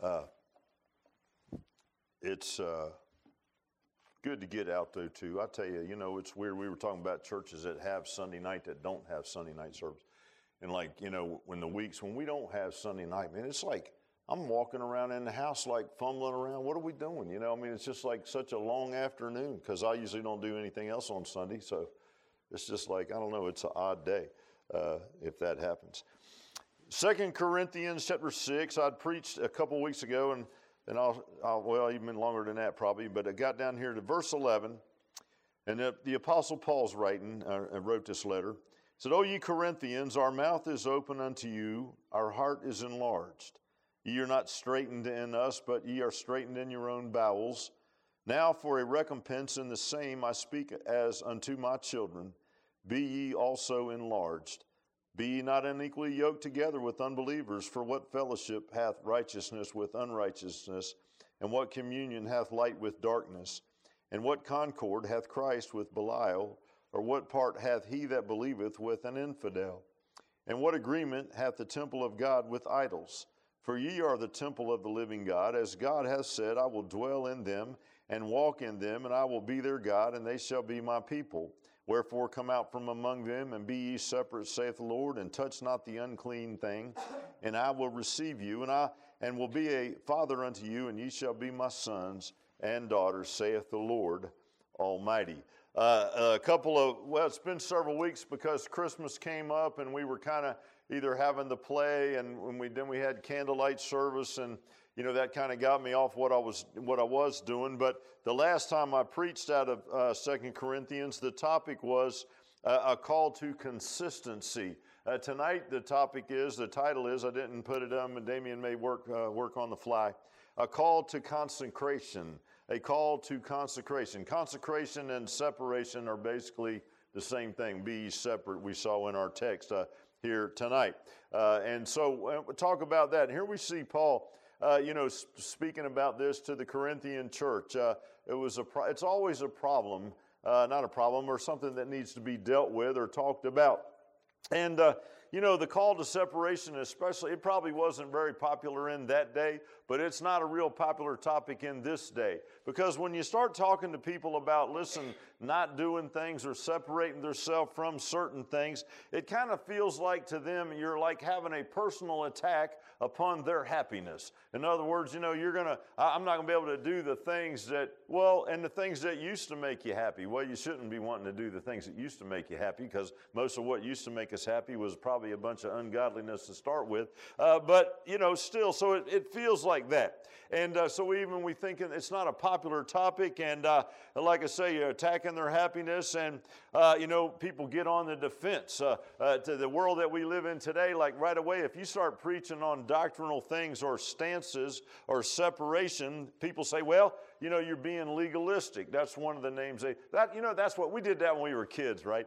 It's good to get out there too. I tell you, it's weird. We were talking about churches that have Sunday night that don't have Sunday night service. And when we don't have Sunday night, man, it's like I'm walking around in the house like fumbling around. What are we doing? It's just like such a long afternoon because I usually don't do anything else on Sunday. So it's just like, I don't know, it's an odd day if that happens. 2 Corinthians chapter 6, I'd preached a couple weeks ago, and I'll even longer than that probably, but I got down here to verse 11, and the Apostle Paul's wrote this letter. He said, O ye Corinthians, our mouth is open unto you, our heart is enlarged. Ye are not straitened in us, but ye are straitened in your own bowels. Now for a recompense in the same I speak as unto my children, be ye also enlarged. Be ye not unequally yoked together with unbelievers, for what fellowship hath righteousness with unrighteousness, and what communion hath light with darkness? And what concord hath Christ with Belial, or what part hath he that believeth with an infidel? And what agreement hath the temple of God with idols? For ye are the temple of the living God, as God hath said, I will dwell in them, and walk in them, and I will be their God, and they shall be my people. Wherefore come out from among them, and be ye separate, saith the Lord, and touch not the unclean thing, and I will receive you, and will be a father unto you, and ye shall be my sons and daughters, saith the Lord Almighty. It's been several weeks because Christmas came up, and we were kind of either having the play, and then we had candlelight service, and that kind of got me off what I was doing. But the last time I preached out of 2 Corinthians, the topic was a call to consistency. Tonight the title is, I didn't put it on, and Damien may work on the fly, a call to consecration. A call to consecration. Consecration and separation are basically the same thing. Be ye separate, we saw in our text here tonight. And so we'll talk about that. And here we see Paul speaking about this to the Corinthian church. It's always a problem, not a problem, or something that needs to be dealt with or talked about. And, the call to separation especially, it probably wasn't very popular in that day, but it's not a real popular topic in this day. Because when you start talking to people about, not doing things or separating themselves from certain things, it kind of feels like to them you're like having a personal attack upon their happiness. In other words, I'm not going to be able to do the things and the things that used to make you happy. Well, you shouldn't be wanting to do the things that used to make you happy, because most of what used to make us happy was probably a bunch of ungodliness to start with. But still, so it feels like that. And so we thinking it's not a popular topic, and like I say, you're attacking their happiness, and people get on the defense to the world that we live in today. Like right away, if you start preaching on doctrinal things or stances or separation, people say, well, you're being legalistic. That's one of the names that's what we did that when we were kids, right?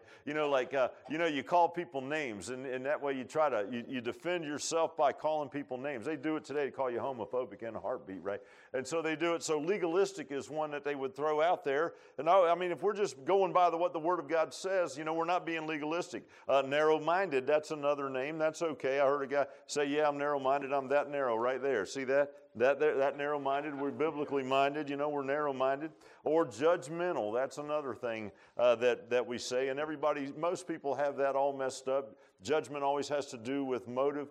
You call people names, and that way you defend yourself by calling people names. They do it today to call you homophobic in a heartbeat, right? And so they do it. So legalistic is one that they would throw out there. And if we're just going by what the Word of God says, we're not being legalistic. Narrow-minded, that's another name. That's okay. I heard a guy say, yeah, I'm narrow-minded. I'm that narrow right there. See that? That narrow-minded, we're biblically minded, we're narrow-minded. Or judgmental, that's another thing that we say. And most people have that all messed up. Judgment always has to do with motive.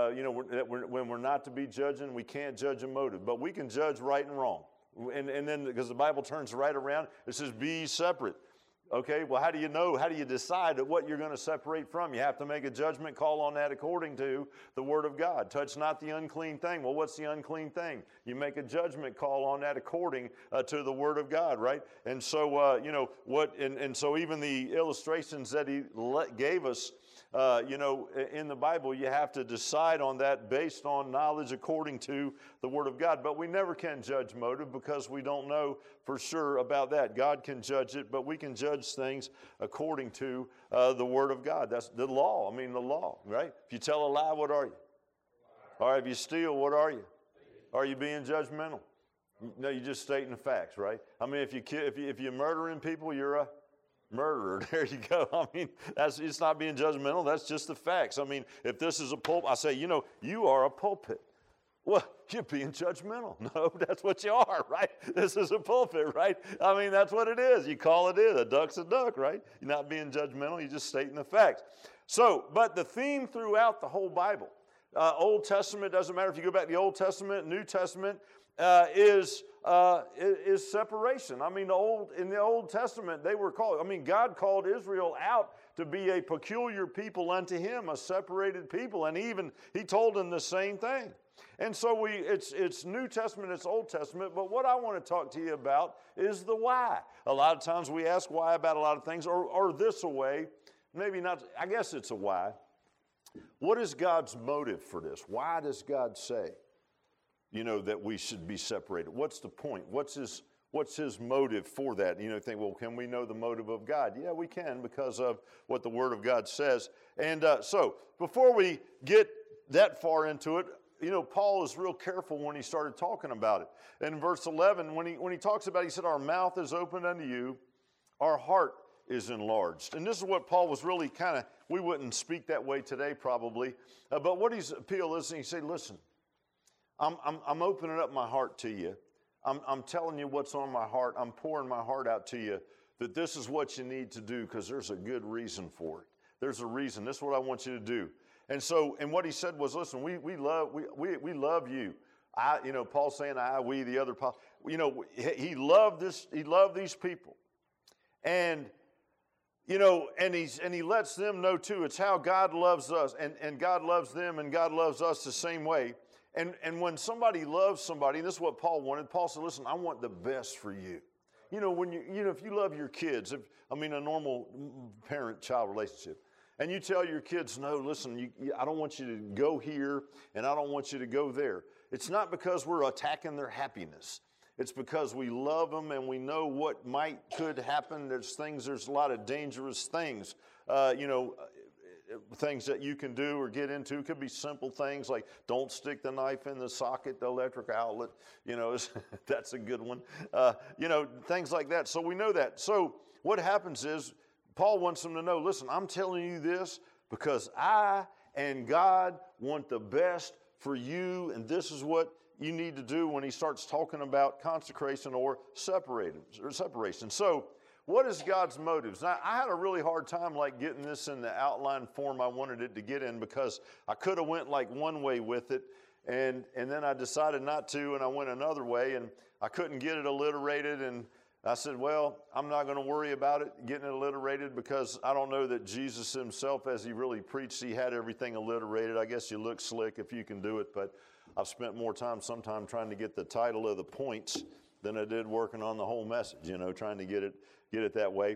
When we're not to be judging, we can't judge a motive. But we can judge right and wrong. And then, because the Bible turns right around, it says, be separate. Okay, well, how do you know? How do you decide what you're going to separate from? You have to make a judgment call on that according to the Word of God. Touch not the unclean thing. Well, what's the unclean thing? You make a judgment call on that according to the Word of God, right? And so, and so even the illustrations that he gave us, in the Bible, you have to decide on that based on knowledge according to the Word of God. But we never can judge motive because we don't know for sure about that. God can judge it, but we can judge things according to the Word of God. That's the law. The law, right? If you tell a lie, what are you? All right, if you steal, what are you? Are you being judgmental? No, you're just stating the facts, right? If you're murdering people, you're a murderer. There you go. It's not being judgmental. That's just the facts. If this is a pulpit, I say, you are a pulpit. Well, you're being judgmental. No, that's what you are, right? This is a pulpit, right? I mean, that's what it is. You call it in. A duck's a duck, right? You're not being judgmental. You're just stating the facts. So, but the theme throughout the whole Bible, Old Testament, doesn't matter if you go back to the Old Testament, New Testament, is separation. I mean, in the Old Testament, they were called, God called Israel out to be a peculiar people unto him, a separated people. And he told them the same thing. And so it's New Testament, it's Old Testament, but what I want to talk to you about is the why. A lot of times we ask why about a lot of things, or this a way, maybe not, I guess it's a why. What is God's motive for this? Why does God say, that we should be separated? What's the point? What's his motive for that? Think, well, can we know the motive of God? Yeah, we can because of what the Word of God says. And so before we get that far into it, Paul is real careful when he started talking about it. In verse 11, when he talks about it, he said, our mouth is open unto you, our heart is enlarged. And this is what Paul was really we wouldn't speak that way today probably, but what his appeal is, and he said, listen, I'm opening up my heart to you. I'm telling you what's on my heart. I'm pouring my heart out to you, that this is what you need to do because there's a good reason for it. There's a reason. This is what I want you to do. And what he said was, listen, we love you. Paul's saying we, the other Paul, he loved these people. And he lets them know too, it's how God loves us, and God loves them, and God loves us the same way. And when somebody loves somebody, and this is what Paul wanted, Paul said, listen, I want the best for you. If you love your kids, a normal parent-child relationship, and you tell your kids, no, listen, I don't want you to go here, and I don't want you to go there. It's not because we're attacking their happiness. It's because we love them and we know what could happen. There's a lot of dangerous things, things that you can do or get into. It could be simple things like don't stick the knife in the socket, the electric outlet. That's a good one. Things like that. So we know that. So what happens is Paul wants them to know, listen, I'm telling you this because I and God want the best for you, and this is what you need to do when he starts talking about consecration or separation. So what is God's motives? Now, I had a really hard time getting this in the outline form I wanted it to get in because I could have went one way with it, and then I decided not to, and I went another way, and I couldn't get it alliterated, and I said, well, I'm not going to worry about it getting it alliterated because I don't know that Jesus himself, as he really preached, he had everything alliterated. I guess you look slick if you can do it, but I've spent more time sometime trying to get the title of the points than I did working on the whole message, trying to get it that way.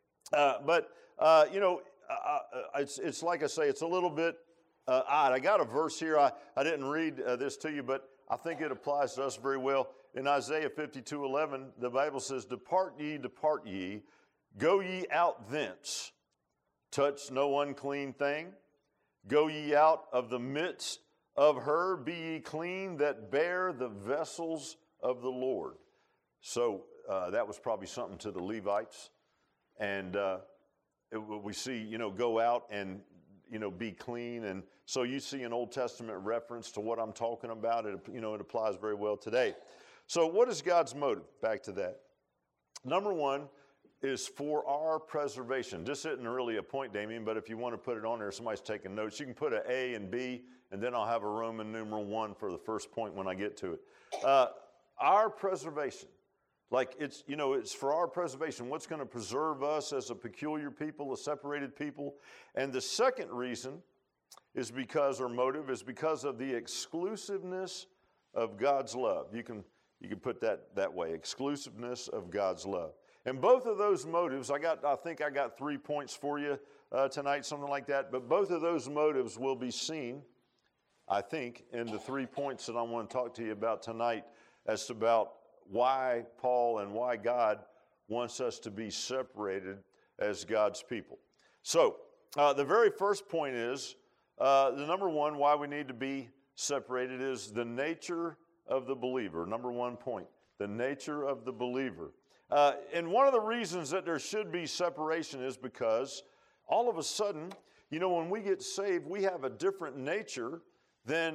It's like I say, it's a little bit odd. I got a verse here. I didn't read this to you, but I think it applies to us very well. In Isaiah 52:11, the Bible says, depart ye, go ye out thence, touch no unclean thing, go ye out of the midst of her, be ye clean that bear the vessels of the Lord. So that was probably something to the Levites. And we see, go out and, be clean. And so you see an Old Testament reference to what I'm talking about. It applies very well today. So what is God's motive? Back to that. Number one is for our preservation. This isn't really a point, Damien, but if you want to put it on there, somebody's taking notes. You can put an A and B, and then I'll have a Roman numeral 1 for the first point when I get to it. Our preservation. It's for our preservation. What's going to preserve us as a peculiar people, a separated people? And the second reason is because of the exclusiveness of God's love. You can put that way, exclusiveness of God's love. And both of those motives, I think I got 3 points for you tonight, something like that. But both of those motives will be seen, I think, in the 3 points that I want to talk to you about tonight as to about why Paul and why God wants us to be separated as God's people. So the very first point is, the number one, why we need to be separated is the nature of the believer. Number 1 point, the nature of the believer. And one of the reasons that there should be separation is because all of a sudden, when we get saved, we have a different nature than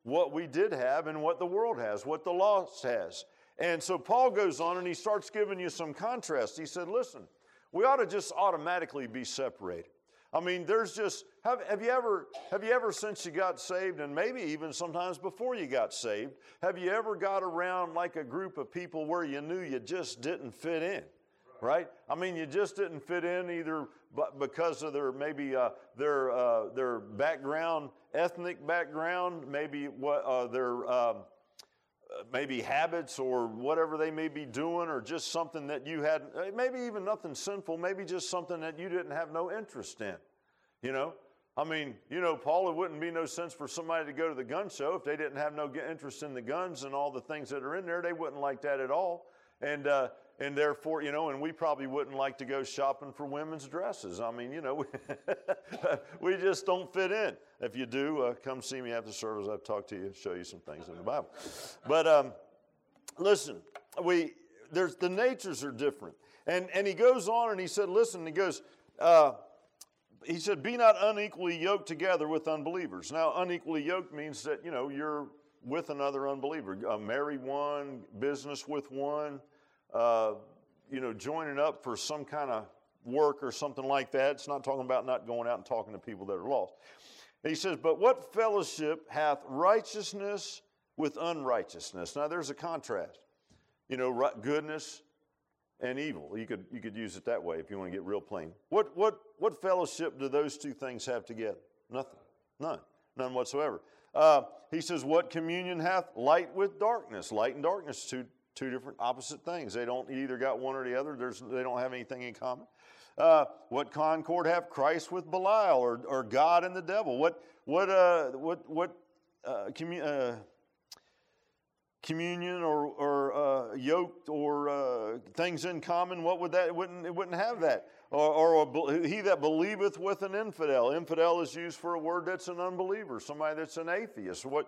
what we did have and what the world has, what the lost has. And so Paul goes on and he starts giving you some contrast. He said, listen, we ought to just automatically be separated. I mean, there's just, have you ever since you got saved, and maybe even sometimes before you got saved, have you ever got around like a group of people where you knew you just didn't fit in? Right? I mean, you just didn't fit in either because of their maybe their background, ethnic background, maybe what their maybe habits or whatever they may be doing, or just something that you had, maybe even nothing sinful, maybe just something that you didn't have no interest in. You know, I mean, you know, Paul, it wouldn't be no sense for somebody to go to the gun show if they didn't have no interest in the guns and all the things that are in there. They wouldn't like that at all. And therefore, you know, and we probably wouldn't like to go shopping for women's dresses. I mean, you know, we just don't fit in. If you do, come see me after service. I'll talk to you, show you some things in the Bible. But listen, the natures are different. And he goes on and he said, listen, he goes, he said, be not unequally yoked together with unbelievers. Now, unequally yoked means that, you know, you're with another unbeliever. Marry one, business with one, you know, joining up for some kind of work or something like that. It's not talking about not going out and talking to people that are lost. He says, but what fellowship hath righteousness with unrighteousness? Now, there's a contrast. You know, goodness and evil. You could use it that way if you want to get real plain. What fellowship do those two things have together? Nothing. None whatsoever. He says, what communion hath light with darkness? Light and darkness, two different opposite things. They don't either got one or the other. They don't have anything in common. What concord have Christ with Belial, or God and the devil? What communion or yoked or things in common? What would that? It wouldn't have that. Or he that believeth with an infidel. Infidel is used for a word that's an unbeliever, somebody that's an atheist. What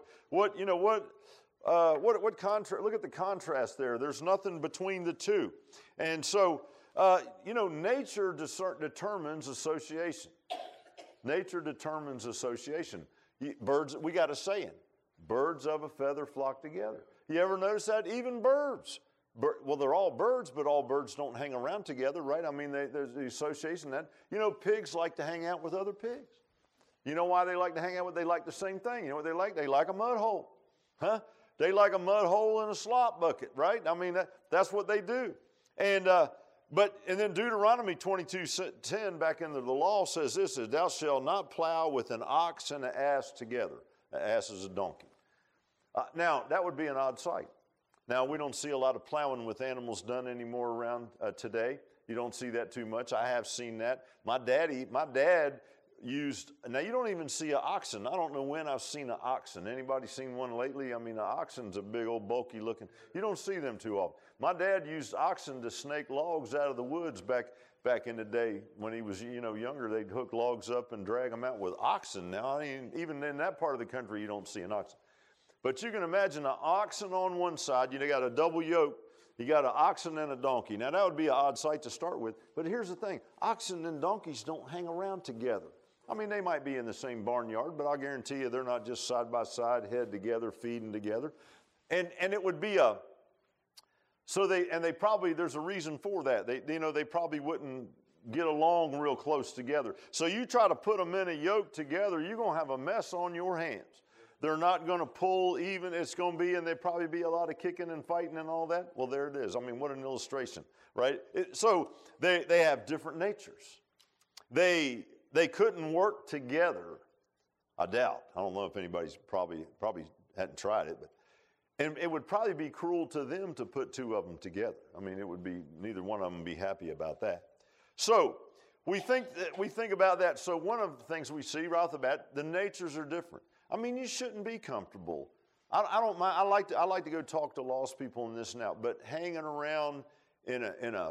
contrast? Look at the contrast there. There's nothing between the two. And so, you know, nature determines association. Nature determines association. Birds, we got a saying, birds of a feather flock together. You ever notice that? Even birds. Well, they're all birds, but all birds don't hang around together, right? I mean, there's the association that, you know, pigs like to hang out with other pigs. You know why they like to hang out with? They like the same thing. You know what they like? They like a mud hole. Huh? They like a mud hole in a slop bucket, right? I mean, that's what they do. And then Deuteronomy 22:10 back into the law says this, is thou shalt not plow with an ox and an ass together. An ass is a donkey. Now, that would be an odd sight. Now, we don't see a lot of plowing with animals done anymore around today. You don't see that too much. I have seen that. My dad used, now you don't even see an oxen. I don't know when I've seen an oxen. Anybody seen one lately? I mean, an oxen's a big old bulky looking. You don't see them too often. My dad used oxen to snake logs out of the woods back in the day when he was, you know, younger. They'd hook logs up and drag them out with oxen. Now, I mean, even in that part of the country, you don't see an oxen. But you can imagine an oxen on one side. You got a double yoke. You got an oxen and a donkey. Now, that would be an odd sight to start with. But here's the thing. Oxen and donkeys don't hang around together. I mean, they might be in the same barnyard, but I'll guarantee you they're not just side by side, head together, feeding together. And it would be there's a reason for that. They probably wouldn't get along real close together. So you try to put them in a yoke together, you're going to have a mess on your hands. They're not going to pull even. It's going to be, and there'd probably be a lot of kicking and fighting and all that. Well, there it is. I mean, what an illustration, right? So they have different natures. They couldn't work together, I doubt. I don't know if anybody's probably hadn't tried it, and it would probably be cruel to them to put two of them together. I mean, it would be, neither one of them would be happy about that. So we think about that. So one of the things we see right off the bat, the natures are different. I mean, you shouldn't be comfortable. I don't mind. I like to go talk to lost people in this and out, but hanging around in a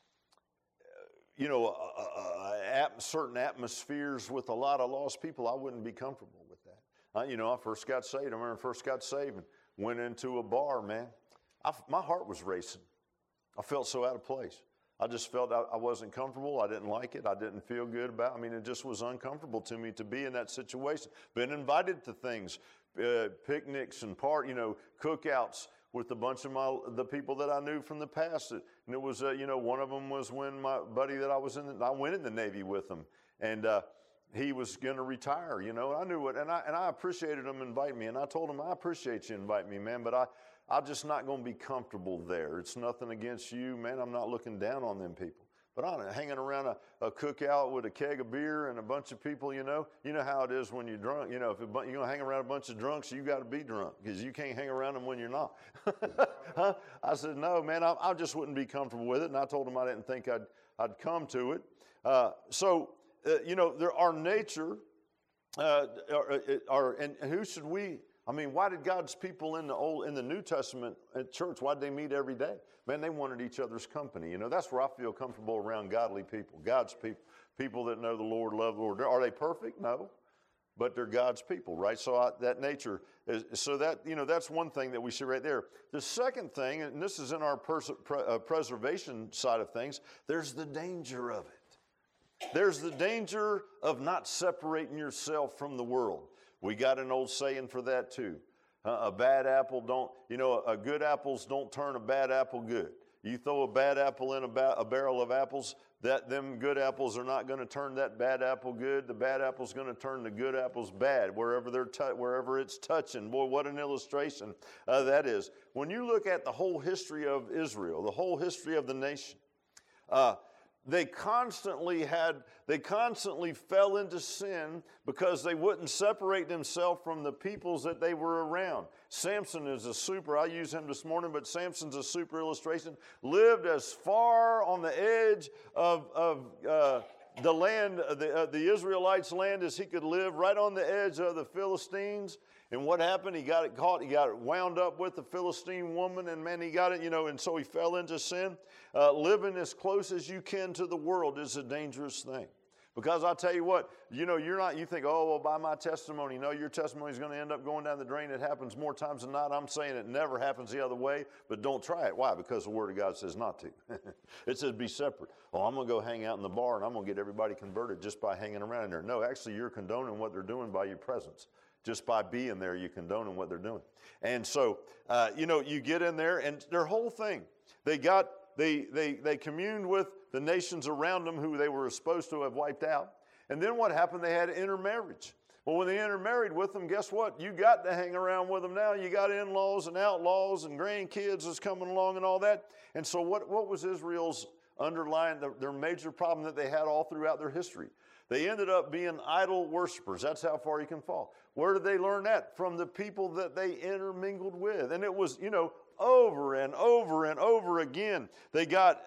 certain atmospheres with a lot of lost people, I wouldn't be comfortable with that. I first got saved. I remember I first got saved and went into a bar, man. My heart was racing. I felt so out of place. I just felt I wasn't comfortable. I didn't like it. I didn't feel good about it. I mean, it just was uncomfortable to me to be in that situation. Been invited to things. picnics and cookouts with a bunch of the people that I knew from the past. And it was, one of them was when my buddy that I went in the Navy with him, and he was going to retire, I knew it, and I appreciated him inviting me, and I told him, I appreciate you inviting me, man, but I'm just not going to be comfortable there. It's nothing against you, man. I'm not looking down on them people. But I'm hanging around a cookout with a keg of beer and a bunch of people, you know how it is when you're drunk. If you're going to hang around a bunch of drunks, you got to be drunk because you can't hang around them when you're not. Huh? I said, no, man, I just wouldn't be comfortable with it. And I told him I didn't think I'd come to it. Our nature, and who should we? I mean, why did God's people in the New Testament at church, why did they meet every day? Man, they wanted each other's company. That's where I feel comfortable around godly people, God's people, people that know the Lord, love the Lord. Are they perfect? No, but they're God's people, right? So that nature is, so that, that's one thing that we see right there. The second thing, and this is in our preservation side of things, there's the danger of it. There's the danger of not separating yourself from the world. We got an old saying for that too. A bad apple a good apples don't turn a bad apple good. You throw a bad apple in a barrel of apples, them good apples are not going to turn that bad apple good. The bad apple's going to turn the good apples bad wherever it's touching. Boy, what an illustration that is. When you look at the whole history of Israel, the whole history of the nation, they constantly fell into sin because they wouldn't separate themselves from the peoples that they were around. Samson is I use him this morning, but Samson's a super illustration. Lived as far on the edge of the land, the Israelites' land, as he could live, right on the edge of the Philistines. And what happened? He got it caught. He got it wound up with the Philistine woman, and man, he got it, and so he fell into sin. Living as close as you can to the world is a dangerous thing. Because I'll tell you what, you think, oh, well, by my testimony. No, your testimony is going to end up going down the drain. It happens more times than not. I'm saying it never happens the other way, but don't try it. Why? Because the Word of God says not to. It says be separate. Oh, I'm going to go hang out in the bar, and I'm going to get everybody converted just by hanging around in there. No, actually, you're condoning what they're doing by your presence. Just by being there, you condone what they're doing. And so, you get in there, and their whole thing, they communed with the nations around them who they were supposed to have wiped out. And then what happened? They had intermarriage. Well, when they intermarried with them, guess what? You got to hang around with them now. You got in-laws and outlaws and grandkids is coming along and all that. And so what was Israel's underlying, their major problem that they had all throughout their history? They ended up being idol worshipers. That's how far you can fall. Where did they learn that? From the people that they intermingled with. And it was, over and over and over again. They got,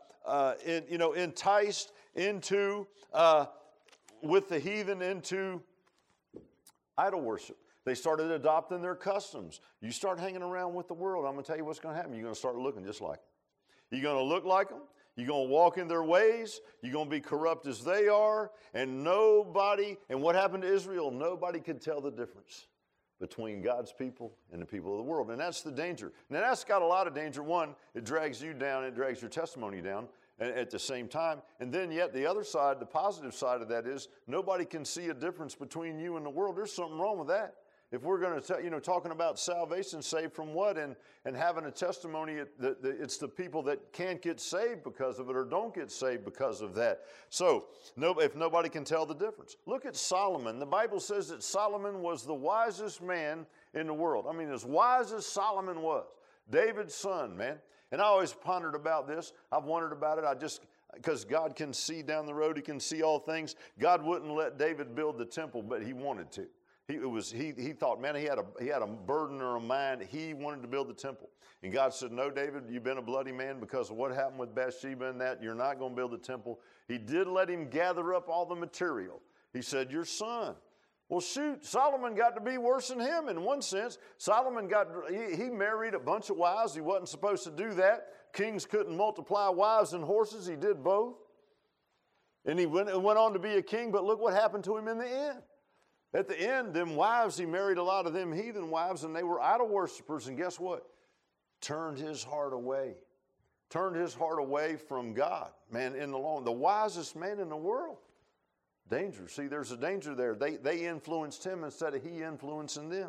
enticed into, with the heathen into idol worship. They started adopting their customs. You start hanging around with the world, I'm going to tell you what's going to happen. You're going to start looking just like them. You're going to look like them. You're going to walk in their ways. You're going to be corrupt as they are. And what happened to Israel? Nobody could tell the difference between God's people and the people of the world. And that's the danger. Now, that's got a lot of danger. One, it drags you down. It drags your testimony down at the same time. And then yet the other side, the positive side of that is nobody can see a difference between you and the world. There's something wrong with that. If we're going to, talking about salvation, saved from what, and having a testimony, it's the people that can't get saved because of it or don't get saved because of that. So, if nobody can tell the difference. Look at Solomon. The Bible says that Solomon was the wisest man in the world. I mean, as wise as Solomon was. David's son, man. And I always pondered about this. I've wondered about it. Because God can see down the road. He can see all things. God wouldn't let David build the temple, but he wanted to. He thought, man, he had a burden or a mind. He wanted to build the temple. And God said, no, David, you've been a bloody man because of what happened with Bathsheba and that. You're not going to build the temple. He did let him gather up all the material. He said, your son. Well, shoot, Solomon got to be worse than him in one sense. Solomon he married a bunch of wives. He wasn't supposed to do that. Kings couldn't multiply wives and horses. He did both. And he went on to be a king, but look what happened to him in the end. At the end, them wives, he married a lot of them heathen wives, and they were idol worshipers. And guess what? Turned his heart away. Turned his heart away from God. Man, in the long, the wisest man in the world. Danger. See, there's a danger there. They influenced him instead of he influencing them.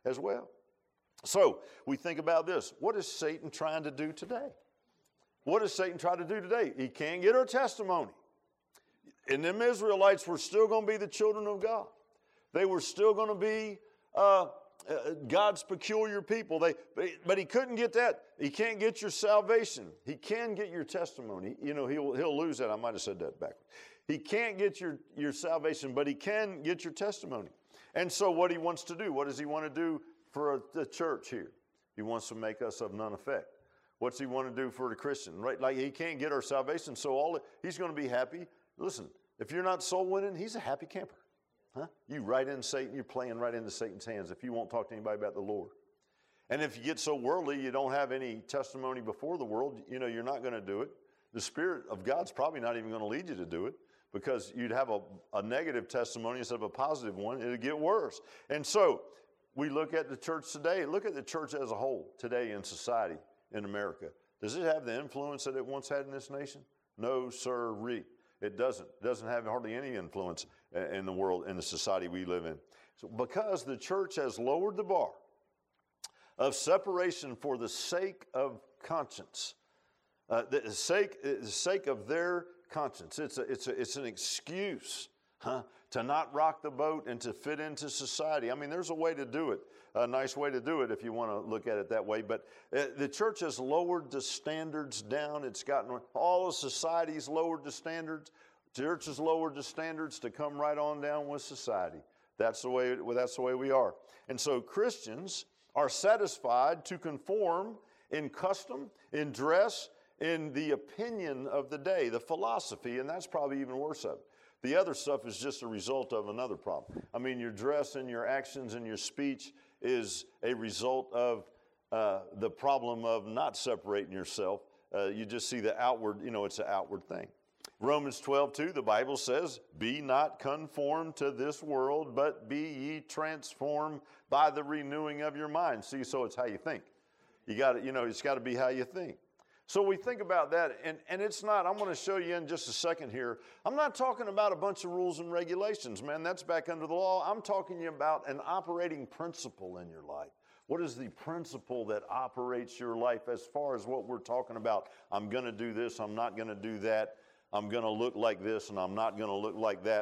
as well. So we think about this. What is Satan trying to do today? What does Satan try to do today? He can't get our testimony. And them Israelites were still going to be the children of God. They were still going to be God's peculiar people. But he couldn't get that. He can't get your salvation. He can get your testimony. You know, he'll lose that. I might have said that backwards. He can't get your salvation, but he can get your testimony. And so what he wants to do, what does he want to do for the church here? He wants to make us of none effect. What's he want to do for the Christian? Right? Like he can't get our salvation, so he's going to be happy. Listen, if you're not soul winning, he's a happy camper. Huh? You right in Satan, you're playing right into Satan's hands if you won't talk to anybody about the Lord. And if you get so worldly, you don't have any testimony before the world, you know, you're not going to do it. The Spirit of God's probably not even going to lead you to do it because you'd have a negative testimony instead of a positive one. It'll get worse. And so we look at the church today. Look at the church as a whole today in society in America. Does it have the influence that it once had in this nation? No, sir-ree. It doesn't. It doesn't have hardly any influence in the world, in the society we live in. So because the church has lowered the bar of separation for the sake of conscience, the sake of their conscience. It's an excuse, to not rock the boat and to fit into society. I mean, there's a way to do it, a nice way to do it if you want to look at it that way. But the church has lowered the standards down. It's gotten all of society's lowered the standards. The church has lowered the standards to come right on down with society. That's the way we are. And so Christians are satisfied to conform in custom, in dress, in the opinion of the day, the philosophy, and that's probably even worse of it. The other stuff is just a result of another problem. I mean, your dress and your actions and your speech is a result of the problem of not separating yourself. You just see the outward, it's an outward thing. Romans 12:2, the Bible says, be not conformed to this world, but be ye transformed by the renewing of your mind. See, so it's how you think. You got to, it's got to be how you think. So we think about that, and it's not, I'm going to show you in just a second here, I'm not talking about a bunch of rules and regulations, man. That's back under the law. I'm talking to you about an operating principle in your life. What is the principle that operates your life as far as what we're talking about? I'm going to do this, I'm not going to do that. I'm going to look like this, and I'm not going to look like that.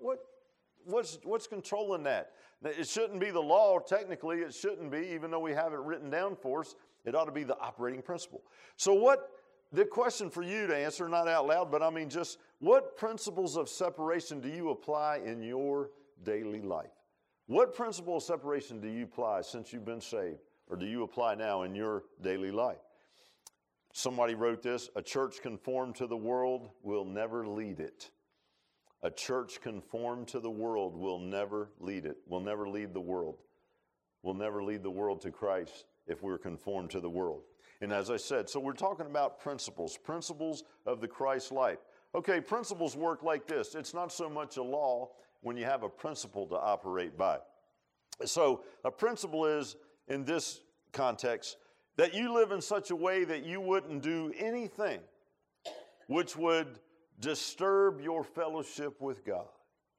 What's controlling that? It shouldn't be the law. Technically, it shouldn't be, even though we have it written down for us. It ought to be the operating principle. So the question for you to answer, not out loud, but I mean just what principles of separation do you apply in your daily life? What principle of separation do you apply since you've been saved, or do you apply now in your daily life? Somebody wrote this, a church conformed to the world will never lead it. A church conformed to the world will never lead it, will never lead the world. Will never lead the world to Christ if we're conformed to the world. And as I said, so we're talking about principles of the Christ life. Okay, principles work like this. It's not so much a law when you have a principle to operate by. So a principle is, in this context, that you live in such a way that you wouldn't do anything which would disturb your fellowship with God.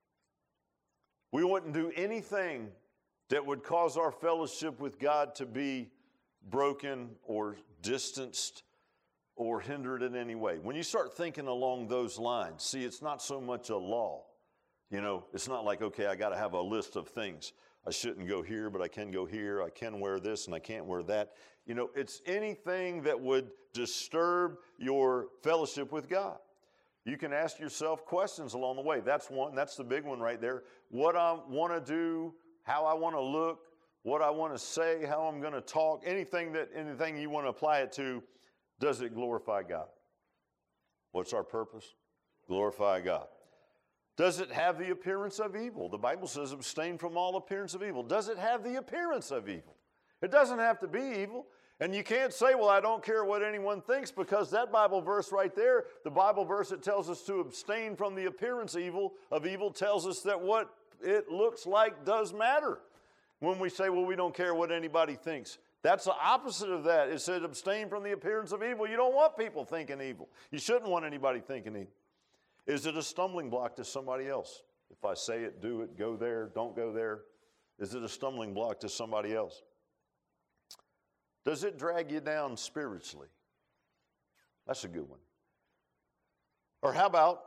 We wouldn't do anything that would cause our fellowship with God to be broken or distanced or hindered in any way. When you start thinking along those lines, see, it's not so much a law. It's not like, okay, I got to have a list of things. I shouldn't go here, but I can go here. I can wear this and I can't wear that. It's anything that would disturb your fellowship with God. You can ask yourself questions along the way. That's one. That's the big one right there. What I want to do, how I want to look, what I want to say, how I'm going to talk, anything you want to apply it to, does it glorify God? What's our purpose? Glorify God. Does it have the appearance of evil? The Bible says abstain from all appearance of evil. Does it have the appearance of evil? It doesn't have to be evil. And you can't say, well, I don't care what anyone thinks, because that Bible verse right there, the Bible verse that tells us to abstain from the appearance of evil tells us that what it looks like does matter. When we say, well, we don't care what anybody thinks. That's the opposite of that. It said abstain from the appearance of evil. You don't want people thinking evil. You shouldn't want anybody thinking evil. Is it a stumbling block to somebody else? If I say it, do it, go there, don't go there. Is it a stumbling block to somebody else? Does it drag you down spiritually? That's a good one. Or how about,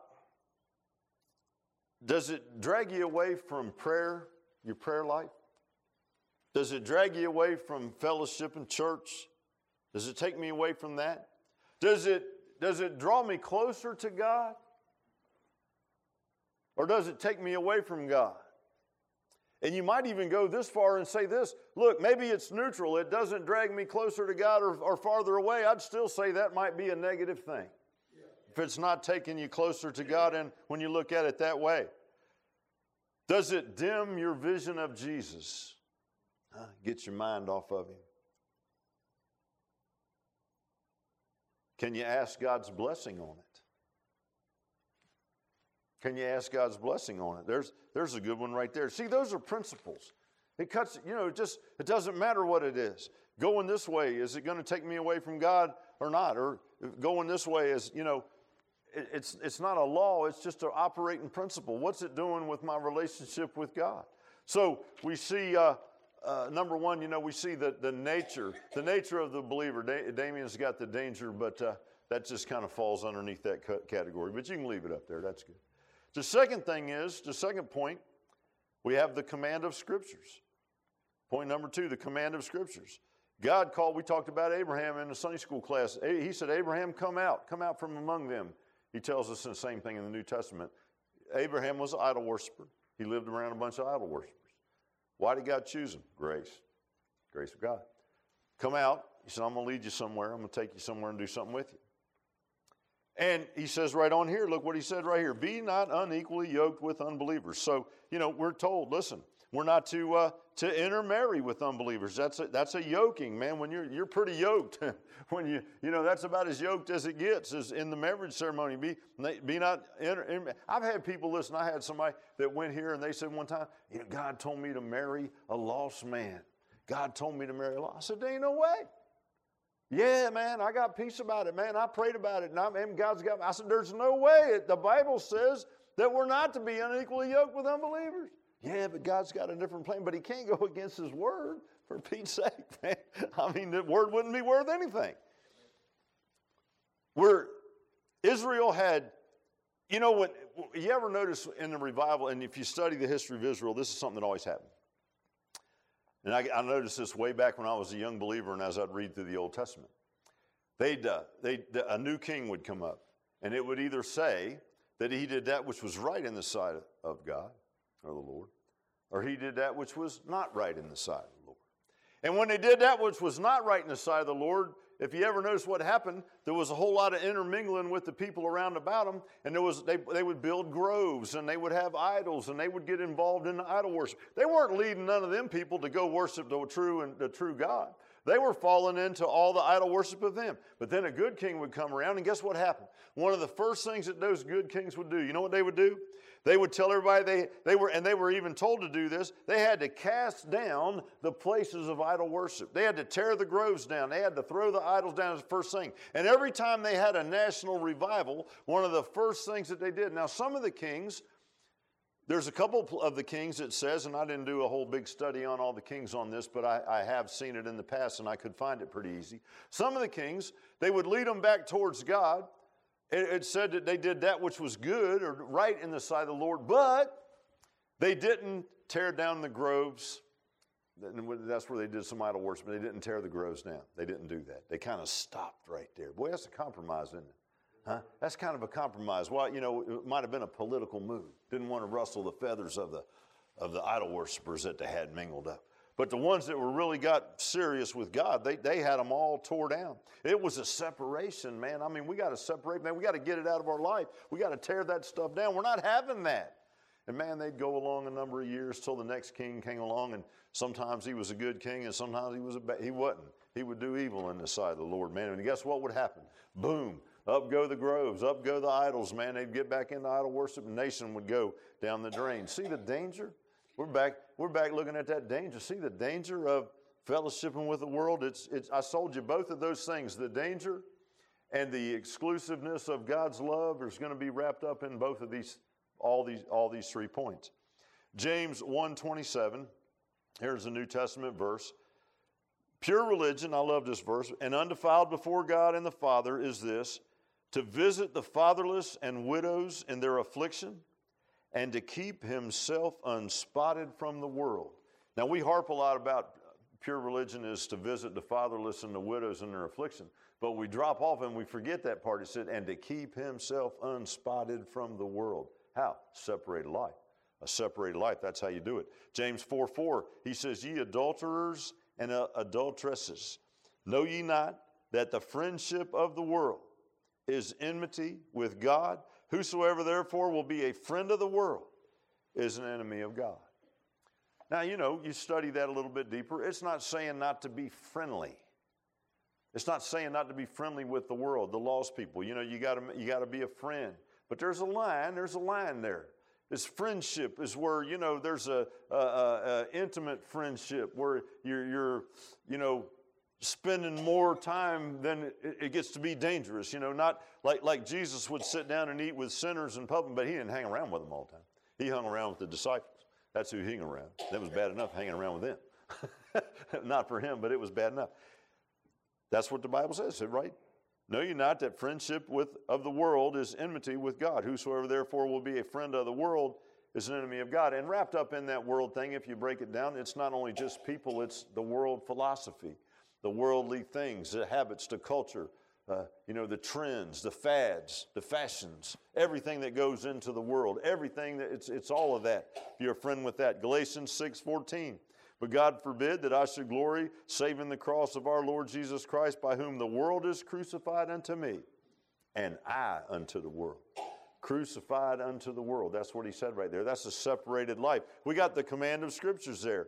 does it drag you away from prayer, your prayer life? Does it drag you away from fellowship in church? Does it take me away from that? Does it draw me closer to God? Or does it take me away from God? And you might even go this far and say this, look, maybe it's neutral. It doesn't drag me closer to God or farther away. I'd still say that might be a negative thing. If it's not taking you closer to God, and when you look at it that way. Does it dim your vision of Jesus? Get your mind off of Him. Can you ask God's blessing on it? Can you ask God's blessing on it? There's a good one right there. See, those are principles. It cuts, it doesn't matter what it is. Going this way, is it going to take me away from God or not? Or going this way is, it's not a law, it's just an operating principle. What's it doing with my relationship with God? So we see, number one, we see the nature of the believer. Damien's got the danger, but that just kind of falls underneath that category. But you can leave it up there, that's good. The second point, we have the command of Scriptures. Point number 2, the command of Scriptures. We talked about Abraham in the Sunday school class. He said, Abraham, come out from among them. He tells us the same thing in the New Testament. Abraham was an idol worshiper. He lived around a bunch of idol worshipers. Why did God choose him? Grace of God. Come out. He said, I'm going to lead you somewhere. I'm going to take you somewhere and do something with you. And he says right on here, look what he said right here. Be not unequally yoked with unbelievers. So, we're told, listen, we're not to intermarry with unbelievers. That's a yoking, man. When you're pretty yoked, when that's about as yoked as it gets is in the marriage ceremony. Be not. I've had people listen. I had somebody that went here and they said one time, God told me to marry a lost man. God told me to marry a lost. I said, there ain't no way. Yeah, man, I got peace about it, man. I prayed about it, and God's got me. I said, there's no way. The Bible says that we're not to be unequally yoked with unbelievers. Yeah, but God's got a different plan. But He can't go against His word, for Pete's sake, man. I mean, the word wouldn't be worth anything. Israel had, when you ever notice in the revival, and if you study the history of Israel, this is something that always happened. And I noticed this way back when I was a young believer and as I'd read through the Old Testament. A new king would come up, and it would either say that he did that which was right in the sight of God or the Lord, or he did that which was not right in the sight of the Lord. And when they did that which was not right in the sight of the Lord, if you ever notice what happened, there was a whole lot of intermingling with the people around about them, and they would build groves, and they would have idols, and they would get involved in the idol worship. They weren't leading none of them people to go worship the true God. They were falling into all the idol worship of them. But then a good king would come around, and guess what happened? One of the first things that those good kings would do, you know what they would do? They would tell everybody, they were even told to do this, they had to cast down the places of idol worship. They had to tear the groves down. They had to throw the idols down as the first thing. And every time they had a national revival, one of the first things that they did. Now, some of the kings, there's a couple of the kings that says, and I didn't do a whole big study on all the kings on this, but I have seen it in the past, and I could find it pretty easy. Some of the kings, they would lead them back towards God. It said that they did that which was good or right in the sight of the Lord, but they didn't tear down the groves. That's where they did some idol worship, but they didn't tear the groves down. They didn't do that. They kind of stopped right there. Boy, that's a compromise, isn't it? Huh? That's kind of a compromise. Well, it might have been a political move. Didn't want to rustle the feathers of the idol worshipers that they had mingled up. But the ones that were really got serious with God, they had them all tore down. It was a separation, man. I mean, we got to separate, man. We got to get it out of our life. We got to tear that stuff down. We're not having that. And man, they'd go along a number of years till the next king came along, and sometimes he was a good king, and sometimes he wasn't. He would do evil in the sight of the Lord, man. And guess what would happen? Boom. Up go the groves. Up go the idols, man. They'd get back into idol worship, and the nation would go down the drain. See the danger? We're back looking at that danger. See the danger of fellowshipping with the world? I sold you both of those things. The danger and the exclusiveness of God's love is going to be wrapped up in both of these, all these 3 points. James 1:27 Here's a New Testament verse. Pure religion, I love this verse, and undefiled before God and the Father is this, to visit the fatherless and widows in their affliction, and to keep himself unspotted from the world. Now, we harp a lot about pure religion is to visit the fatherless and the widows in their affliction, but we drop off and we forget that part. It said, and to keep himself unspotted from the world. How? Separated life. A separated life, that's how you do it. James 4:4, he says, ye adulterers and adulteresses, know ye not that the friendship of the world is enmity with God? Whosoever therefore will be a friend of the world is an enemy of God. Now, you study that a little bit deeper. It's not saying not to be friendly. It's not saying not to be friendly with the world, the lost people. You got to be a friend. But there's a line there. This friendship is where, there's a intimate friendship where you're spending more time than it gets to be dangerous. Not like Jesus would sit down and eat with sinners in public, but he didn't hang around with them all the time. He hung around with the disciples. That's who he hung around. That was bad enough hanging around with them. Not for him, but it was bad enough. That's what the Bible says, right? Know ye not that friendship of the world is enmity with God? Whosoever therefore will be a friend of the world is an enemy of God. And wrapped up in that world thing, if you break it down, it's not only just people, it's the world philosophy, the worldly things, the habits, the culture, the trends, the fads, the fashions, everything that goes into the world, everything that it's all of that. If you're a friend with that. Galatians 6:14. But God forbid that I should glory, save in the cross of our Lord Jesus Christ, by whom the world is crucified unto me, and I unto the world. Crucified unto the world. That's what he said right there. That's a separated life. We got the command of Scriptures there.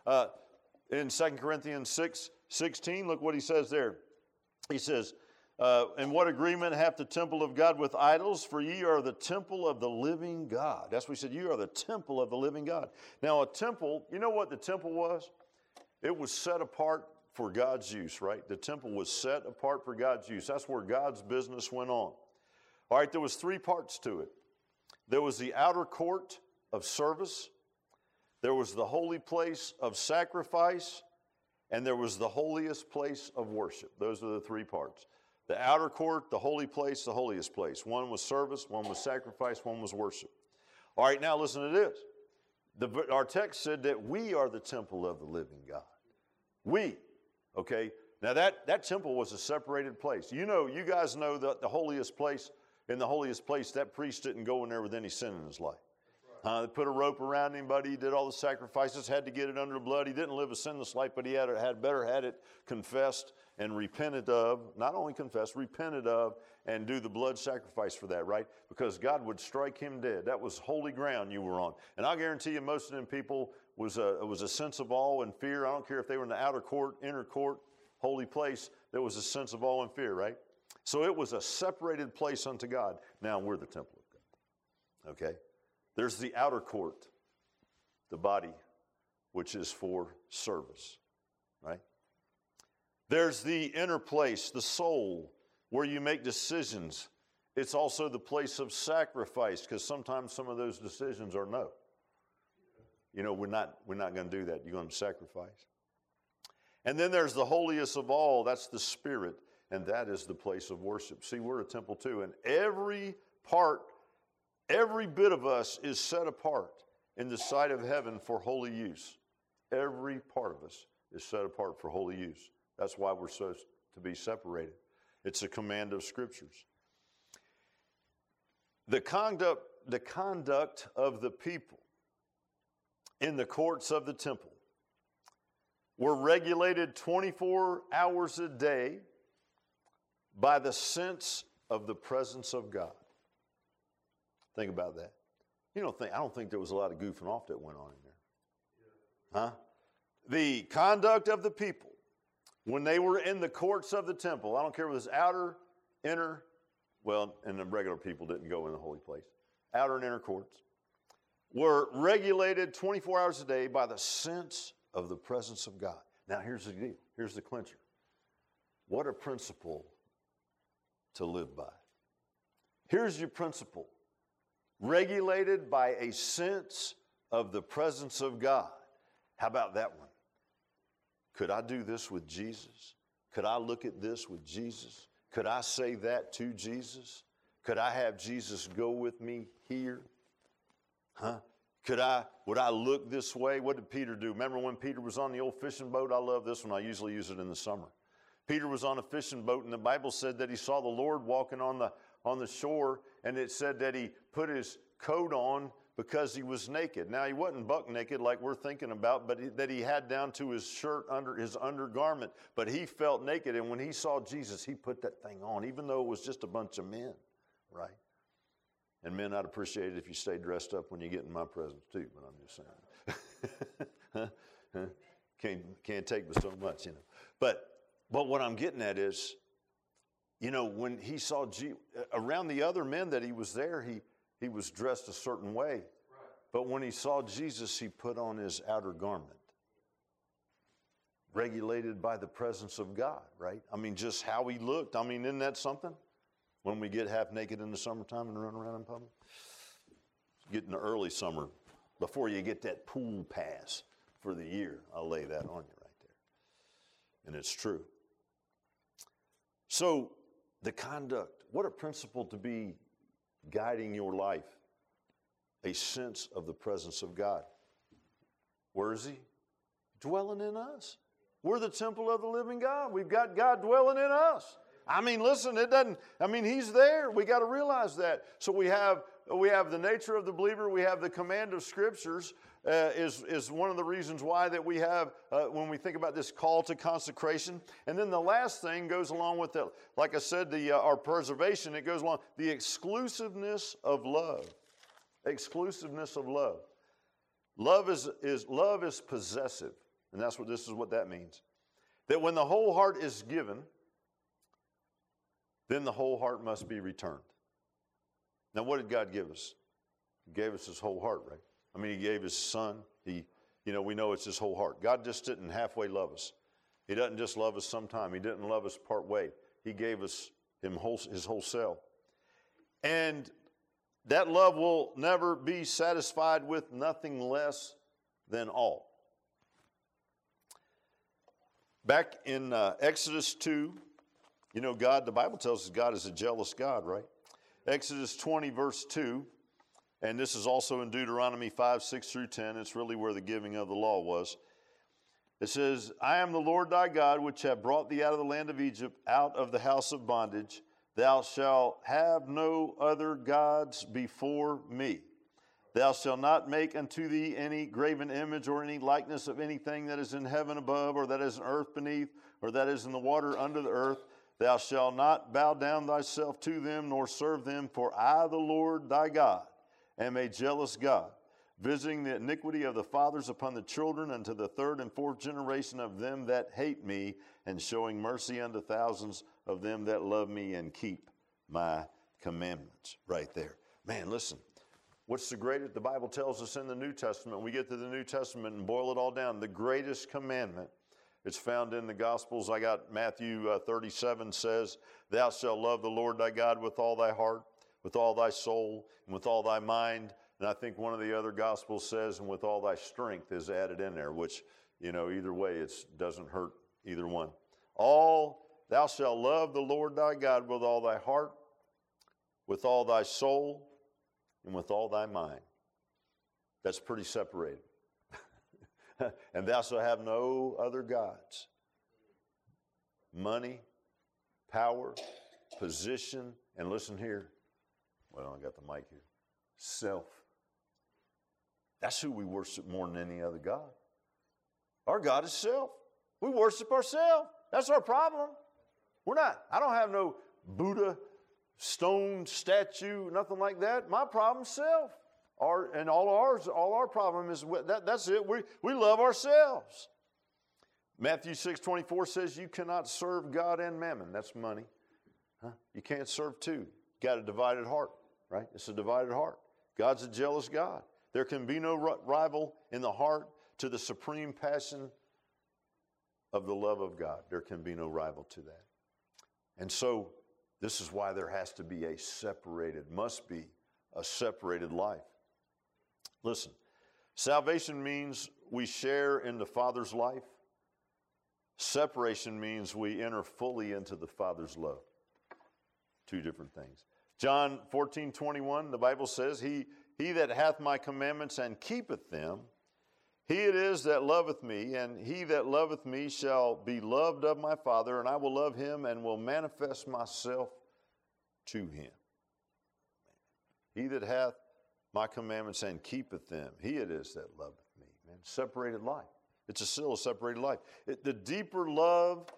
In 2 Corinthians 6:16, look what he says there. He says, and what agreement hath the temple of God with idols? For ye are the temple of the living God. That's what he said. You are the temple of the living God. Now, a temple, you know what the temple was? It was set apart for God's use, right? The temple was set apart for God's use. That's where God's business went on. All right, there was 3 parts to it. There was the outer court of service. There was the holy place of sacrifice. And there was the holiest place of worship. Those are the 3 parts. The outer court, the holy place, the holiest place. One was service, one was sacrifice, one was worship. All right, now listen to this. Our text said that we are the temple of the living God. We, okay? Now that temple was a separated place. You guys know that the holiest place, in the holiest place, that priest didn't go in there with any sin in his life. They put a rope around him, but he did all the sacrifices, had to get it under the blood. He didn't live a sinless life, but he had it confessed and repented of. Not only confessed, repented of, and do the blood sacrifice for that, right? Because God would strike him dead. That was holy ground you were on. And I'll guarantee you most of them people was a sense of awe and fear. I don't care if they were in the outer court, inner court, holy place. There was a sense of awe and fear, right? So it was a separated place unto God. Now we're the temple of God, okay? There's the outer court, the body, which is for service, right? There's the inner place, the soul, where you make decisions. It's also the place of sacrifice, because sometimes some of those decisions are no. We're not going to do that. You're going to sacrifice. And then there's the holiest of all. That's the spirit, and that is the place of worship. See, we're a temple too, and every bit of us is set apart in the sight of heaven for holy use. Every part of us is set apart for holy use. That's why we're supposed to be separated. It's a command of Scriptures. The conduct of the people in the courts of the temple were regulated 24 hours a day by the sense of the presence of God. Think about that. I don't think there was a lot of goofing off that went on in there. Huh? The conduct of the people, when they were in the courts of the temple, I don't care if it was outer, inner, and the regular people didn't go in the holy place, outer and inner courts, were regulated 24 hours a day by the sense of the presence of God. Now here's the deal. Here's the clincher. What a principle to live by. Here's your principle. Regulated by a sense of the presence of God. How about that one? Could I do this with Jesus? Could I look at this with Jesus? Could I say that to Jesus? Could I have Jesus go with me here? Huh? Would I look this way? What did Peter do? Remember when Peter was on the old fishing boat? I love this one. I usually use it in the summer. Peter was on a fishing boat, and the Bible said that he saw the Lord walking on the shore, and it said that he put his coat on because he was naked. Now, he wasn't buck naked like we're thinking about, but that he had down to his shirt under his undergarment. But he felt naked, and when he saw Jesus, he put that thing on, even though it was just a bunch of men, right? And men, I'd appreciate it if you stay dressed up when you get in my presence too, but I'm just saying. Can't take but so much, you know. But what I'm getting at is, you know, when he saw around the other men that he was there, he was dressed a certain way. Right. But when he saw Jesus, he put on his outer garment, regulated by the presence of God, right? I mean, just how he looked. I mean, isn't that something? When we get half naked in the summertime and run around in public? Get in the early summer, before you get that pool pass for the year, I'll lay that on you right there. And it's true. So, the conduct, what a principle to be guiding your life. A sense of the presence of God. Where is he? Dwelling in us. We're the temple of the living God. We've got God dwelling in us. I mean, listen, he's there. We got to realize that. So we have the nature of the believer. We have the command of Scriptures is one of the reasons why that we have, when we think about this call to consecration. And then the last thing goes along with it. Like I said, our preservation, it goes along. The exclusiveness of love. Exclusiveness of love. Love is possessive. And this is what that means. That when the whole heart is given, then the whole heart must be returned. Now, what did God give us? He gave us his whole heart, right? I mean, he gave his son. We know it's his whole heart. God just didn't halfway love us. He doesn't just love us sometime. He didn't love us part way. He gave us his whole self. And that love will never be satisfied with nothing less than all. Back in Exodus 2, you know, the Bible tells us God is a jealous God, right? Exodus 20, verse 2, and this is also in Deuteronomy 5, 6 through 10. It's really where the giving of the law was. It says, I am the Lord thy God, which have brought thee out of the land of Egypt, out of the house of bondage. Thou shalt have no other gods before me. Thou shalt not make unto thee any graven image or any likeness of anything that is in heaven above, or that is in earth beneath, or that is in the water under the earth. Thou shalt not bow down thyself to them, nor serve them, for I, the Lord thy God, am a jealous God, visiting the iniquity of the fathers upon the children unto the third and fourth generation of them that hate me, and showing mercy unto thousands of them that love me and keep my commandments. Right there. Man, listen. What's the greatest? The Bible tells us in the New Testament, we get to the New Testament and boil it all down. The greatest commandment, it's found in the Gospels. I got Matthew 37 says, Thou shalt love the Lord thy God with all thy heart, with all thy soul, and with all thy mind. And I think one of the other Gospels says, and with all thy strength is added in there, which, you know, either way, it doesn't hurt either one. Thou shalt love the Lord thy God with all thy heart, with all thy soul, and with all thy mind. That's pretty separated. And thou shalt have no other gods. Money, power, position, and listen here. Well, I got the mic here. Self. That's who we worship more than any other God. Our God is self. We worship ourselves. That's our problem. I don't have no Buddha stone statue, nothing like that. My problem's self. All our problem is that's it. We love ourselves. Matthew 6:24 says you cannot serve God and mammon. That's money. You can't serve two. Got a divided heart, right? It's a divided heart. God's a jealous God. There can be no rival in the heart to the supreme passion of the love of God. There can be no rival to that. And so this is why there has to be must be a separated life. Listen, salvation means we share in the Father's life. Separation means we enter fully into the Father's love. Two different things. John 14:21, the Bible says, He that hath my commandments and keepeth them, he it is that loveth me, and he that loveth me shall be loved of my Father, and I will love him and will manifest myself to him. He that hath my commandments and keepeth them, he it is that loveth me. Man, separated life. It's still a separated life. The deeper love,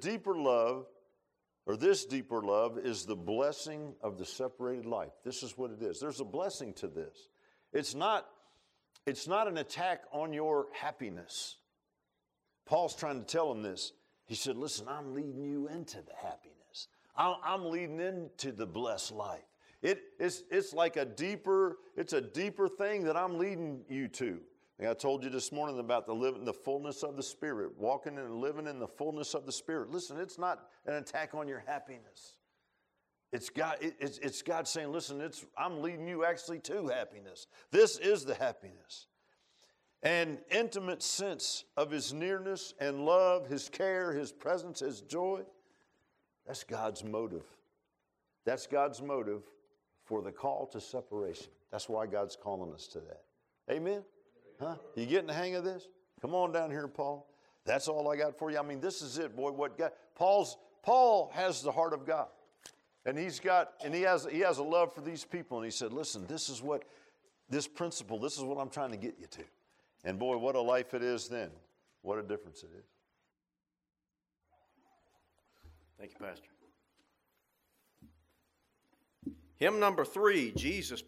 or this deeper love is the blessing of the separated life. This is what it is. There's a blessing to this. It's not an attack on your happiness. Paul's trying to tell him this. He said, listen, I'm leading you into the happiness. I'm leading into the blessed life. It's like a deeper thing that I'm leading you to. I told you this morning about the fullness of the Spirit, walking and living in the fullness of the Spirit. Listen, it's not an attack on your happiness. It's God saying, listen, I'm leading you actually to happiness. This is the happiness. An intimate sense of His nearness and love, His care, His presence, His joy. That's God's motive. That's God's motive for the call to separation. That's why God's calling us to that. Amen? Huh? You getting the hang of this? Come on down here, Paul. That's all I got for you. I mean, this is it, boy. Paul has the heart of God. And he has a love for these people. And he said, listen, this is what I'm trying to get you to. And boy, what a life it is then. What a difference it is. Thank you, Pastor. Hymn number 3, Jesus